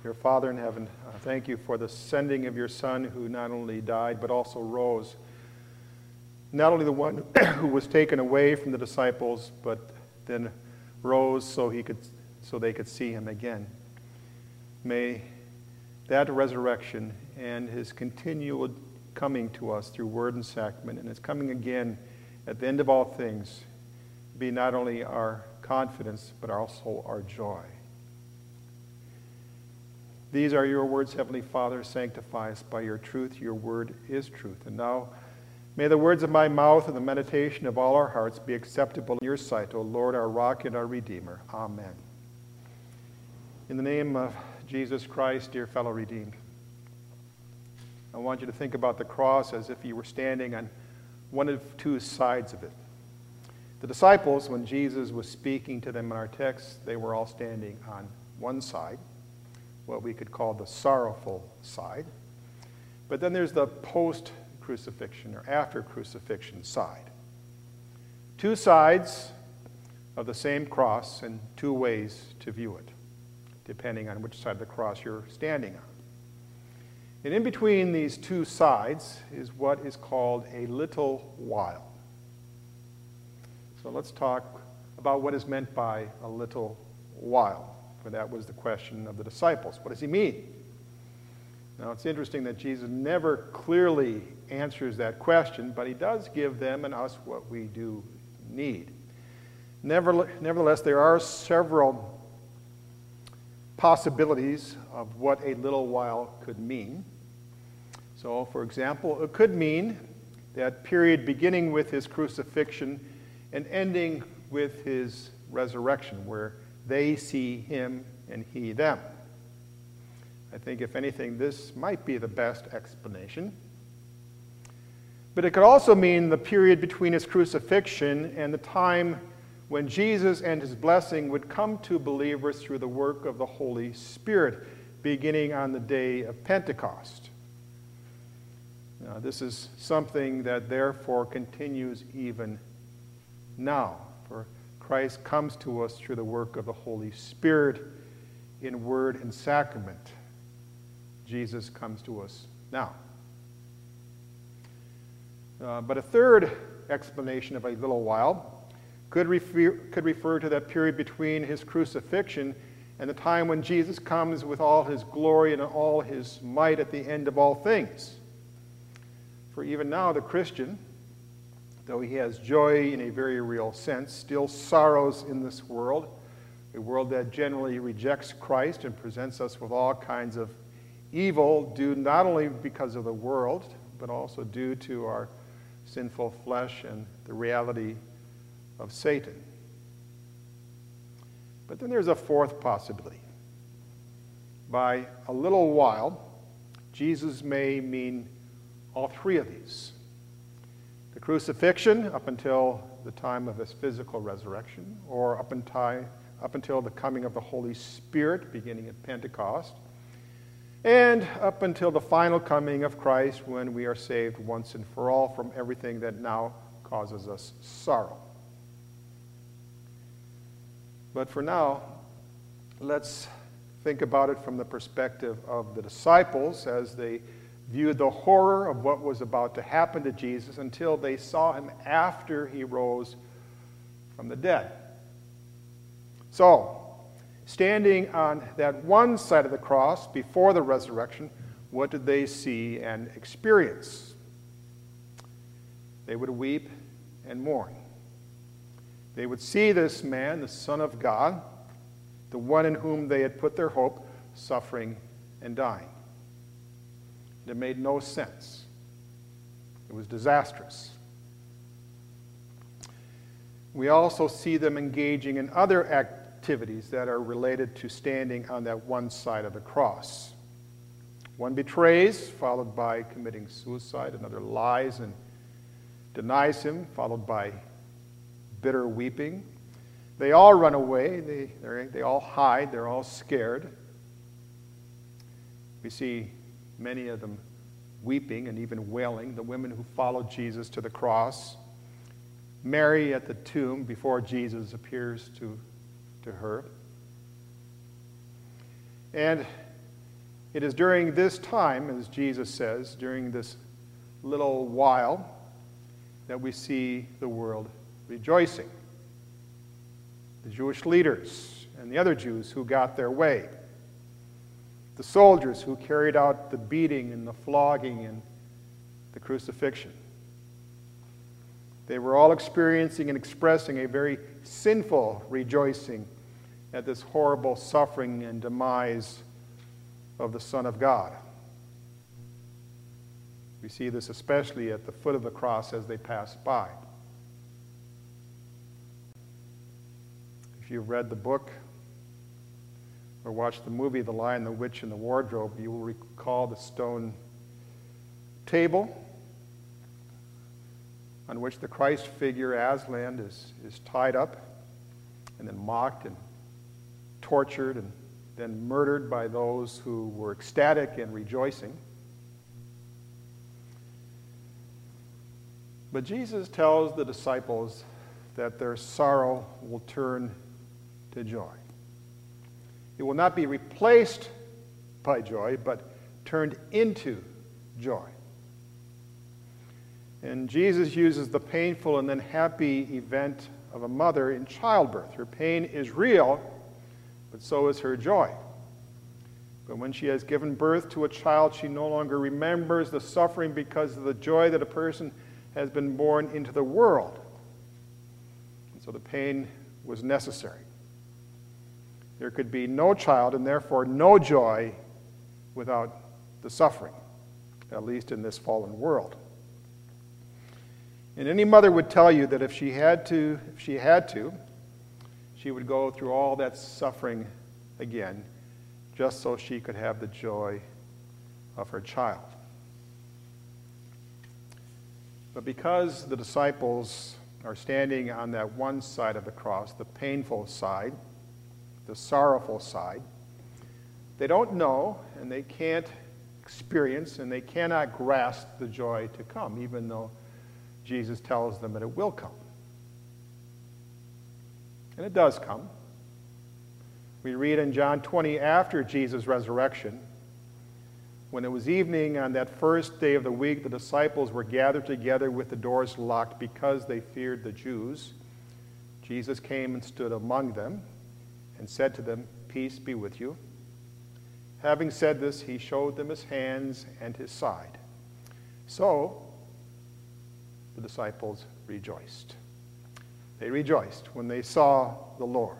Dear Father in heaven, thank you for the sending of your Son who not only died but also rose. Not only the one who was taken away from the disciples, but then rose so they could see him again. May that resurrection and his continual coming to us through word and sacrament and his coming again at the end of all things be not only our confidence but also our joy. These are your words, Heavenly Father. Sanctify us by your truth. Your word is truth. And now may the words of my mouth and the meditation of all our hearts be acceptable in your sight, O Lord, our rock and our redeemer. Amen. In the name of Jesus Christ, dear fellow redeemed, I want you to think about the cross as if you were standing on one of two sides of it. The disciples, when Jesus was speaking to them in our text, they were all standing on one side, what we could call the sorrowful side. But then there's the post-crucifixion or after-crucifixion side. Two sides of the same cross and two ways to view it, depending on which side of the cross you're standing on. And in between these two sides is what is called a little while. So let's talk about what is meant by a little while. For that was the question of the disciples. What does he mean? Now, it's interesting that Jesus never clearly answers that question, but he does give them and us what we do need. Nevertheless, there are several possibilities of what a little while could mean. So, for example, it could mean that period beginning with his crucifixion and ending with his resurrection, where they see him and he them. I think, if anything, this might be the best explanation. But it could also mean the period between his crucifixion and the time when Jesus and his blessing would come to believers through the work of the Holy Spirit, beginning on the day of Pentecost. Now, this is something that therefore continues even now, for Christ comes to us through the work of the Holy Spirit in word and sacrament. Jesus comes to us now. But a third explanation of a little while could refer to that period between his crucifixion and the time when Jesus comes with all his glory and all his might at the end of all things. For even now, the Christian, though he has joy in a very real sense, still sorrows in this world, a world that generally rejects Christ and presents us with all kinds of evil, due not only because of the world, but also due to our sinful flesh and the reality of Satan. But then there's a fourth possibility. By a little while, Jesus may mean all three of these. The crucifixion up until the time of his physical resurrection, or up until the coming of the Holy Spirit beginning at Pentecost, and up until the final coming of Christ when we are saved once and for all from everything that now causes us sorrow. But for now, let's think about it from the perspective of the disciples as they viewed the horror of what was about to happen to Jesus until they saw him after he rose from the dead. So, standing on that one side of the cross before the resurrection, what did they see and experience? They would weep and mourn. They would see this man, the Son of God, the one in whom they had put their hope, suffering and dying. It made no sense. It was disastrous. We also see them engaging in other activities that are related to standing on that one side of the cross. One betrays, followed by committing suicide. Another lies and denies him, followed by bitter weeping. They all run away. They all hide. They're all scared. We see many of them weeping and even wailing, the women who followed Jesus to the cross. Mary at the tomb before Jesus appears to her. And It is during this time, as Jesus says, during this little while, that we see the world rejoicing. The Jewish leaders and the other Jews who got their way. The soldiers who carried out the beating and the flogging and the crucifixion. They were all experiencing and expressing a very sinful rejoicing at this horrible suffering and demise of the Son of God. We see this especially at the foot of the cross as they pass by. If you've read the book or watched the movie The Lion, the Witch, and the Wardrobe, you will recall the stone table on which the Christ figure, Aslan, is tied up and then mocked and tortured and then murdered by those who were ecstatic and rejoicing. But Jesus tells the disciples that their sorrow will turn to joy. It will not be replaced by joy, but turned into joy. And Jesus uses the painful and then happy event of a mother in childbirth. Her pain is real, but so is her joy. But when she has given birth to a child, she no longer remembers the suffering because of the joy that a person has been born into the world. And so the pain was necessary. There could be no child and therefore no joy without the suffering, at least in this fallen world. And any mother would tell you that if she had to, she would go through all that suffering again, just so she could have the joy of her child. But because the disciples are standing on that one side of the cross, the painful side, the sorrowful side, they don't know and they can't experience and they cannot grasp the joy to come, even though Jesus tells them that it will come. And it does come. We read in John 20, after Jesus' resurrection, when it was evening on that first day of the week, the disciples were gathered together with the doors locked because they feared the Jews. Jesus came and stood among them and said to them, "Peace be with you." Having said this, he showed them his hands and his side. So the disciples rejoiced. They rejoiced when they saw the Lord.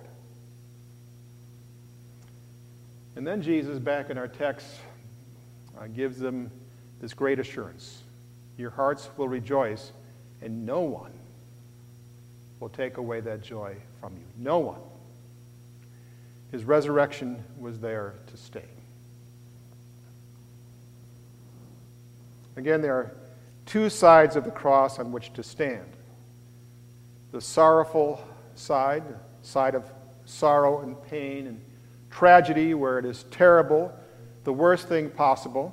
And then Jesus, back in our text, gives them this great assurance. Your hearts will rejoice, and no one will take away that joy from you. No one. His resurrection was there to stay. Again, there are two sides of the cross on which to stand. The sorrowful side, the side of sorrow and pain and tragedy, where it is terrible, the worst thing possible.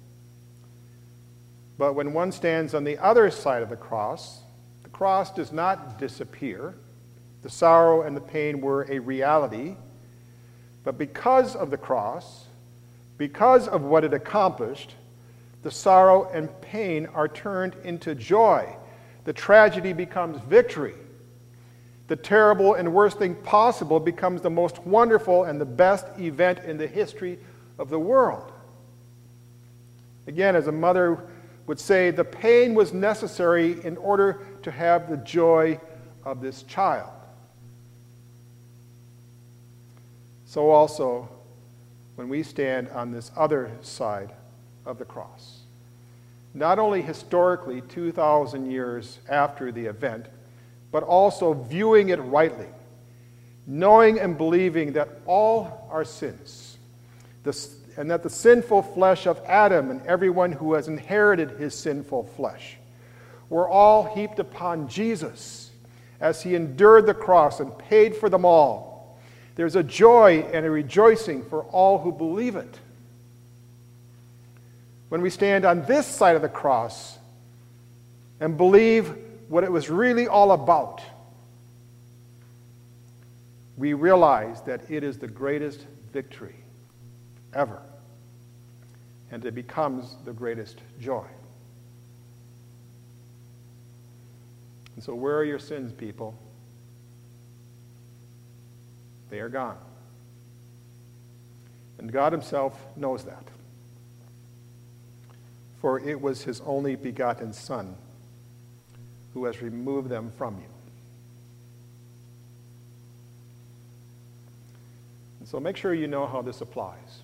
But when one stands on the other side of the cross does not disappear. The sorrow and the pain were a reality. But because of the cross, because of what it accomplished, the sorrow and pain are turned into joy. The tragedy becomes victory. The terrible and worst thing possible becomes the most wonderful and the best event in the history of the world. Again, as a mother would say, the pain was necessary in order to have the joy of this child. So also, when we stand on this other side of the cross, not only historically 2,000 years after the event, but also viewing it rightly, knowing and believing that all our sins, and that the sinful flesh of Adam and everyone who has inherited his sinful flesh, were all heaped upon Jesus as he endured the cross and paid for them all. There's a joy and a rejoicing for all who believe it. When we stand on this side of the cross and believe what it was really all about, we realize that it is the greatest victory ever. and it becomes the greatest joy. And so where are your sins, people? They are gone. And God himself knows that. For it was his only begotten Son who has removed them from you. And so make sure you know how this applies.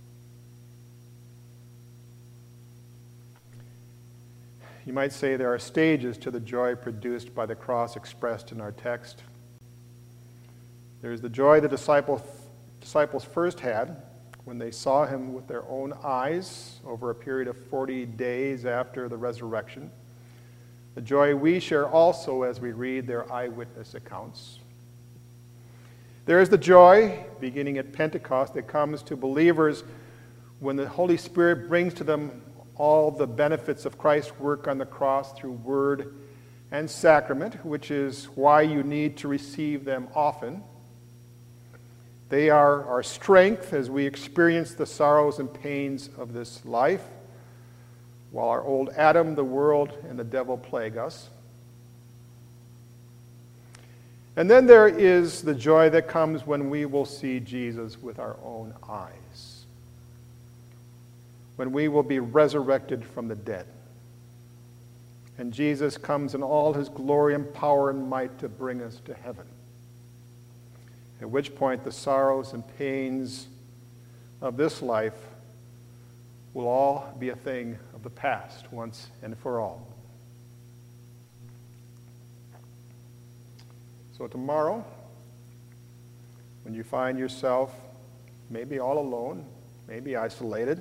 You might say there are stages to the joy produced by the cross expressed in our text. There's the joy the disciples first had when they saw him with their own eyes over a period of 40 days after the resurrection. The joy we share also as we read their eyewitness accounts. There is the joy, beginning at Pentecost, that comes to believers when the Holy Spirit brings to them all the benefits of Christ's work on the cross through word and sacrament, which is why you need to receive them often. They are our strength as we experience the sorrows and pains of this life, while our old Adam, the world, and the devil plague us. And then there is the joy that comes when we will see Jesus with our own eyes, when we will be resurrected from the dead. And Jesus comes in all his glory and power and might to bring us to heaven, at which point the sorrows and pains of this life will all be a thing of the past once and for all. So tomorrow, when you find yourself maybe all alone, maybe isolated,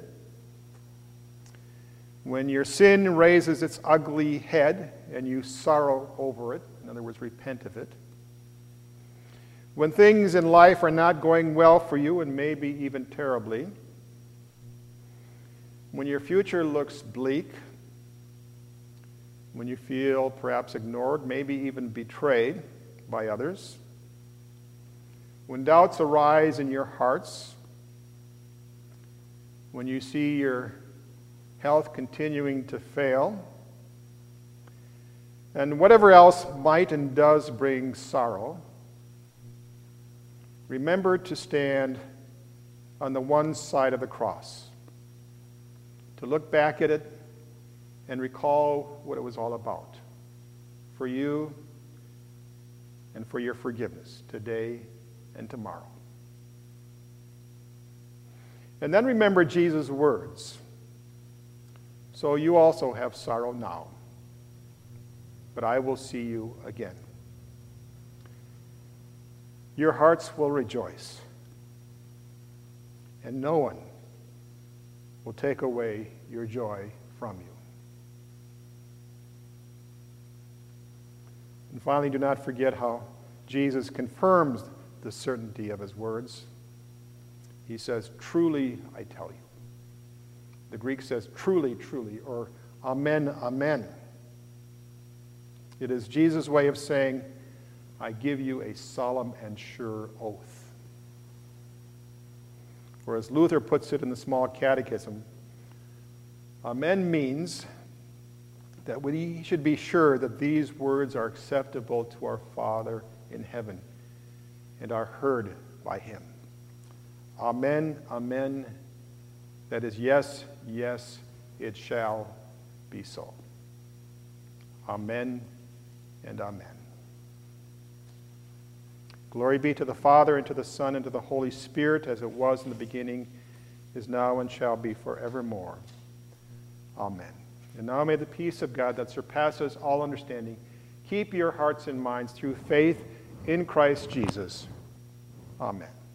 when your sin raises its ugly head and you sorrow over it, in other words, repent of it, when things in life are not going well for you and maybe even terribly, when your future looks bleak, when you feel perhaps ignored, maybe even betrayed by others, when doubts arise in your hearts, when you see your health continuing to fail, and whatever else might and does bring sorrow, remember to stand on the one side of the cross, to look back at it and recall what it was all about for you and for your forgiveness today and tomorrow. And then remember Jesus' words. So you also have sorrow now, but I will see you again. Your hearts will rejoice, and no one will take away your joy from you. And finally, do not forget how Jesus confirms the certainty of his words. He says, truly, I tell you. The Greek says, truly, truly, or amen, amen. It is Jesus' way of saying, I give you a solemn and sure oath. Or as Luther puts it in the Small Catechism, amen means that we should be sure that these words are acceptable to our Father in heaven and are heard by him. Amen, amen. That is, yes, yes, it shall be so. Amen and amen. Glory be to the Father, and to the Son, and to the Holy Spirit, as it was in the beginning, is now, and shall be forevermore. Amen. And now may the peace of God that surpasses all understanding keep your hearts and minds through faith in Christ Jesus. Amen.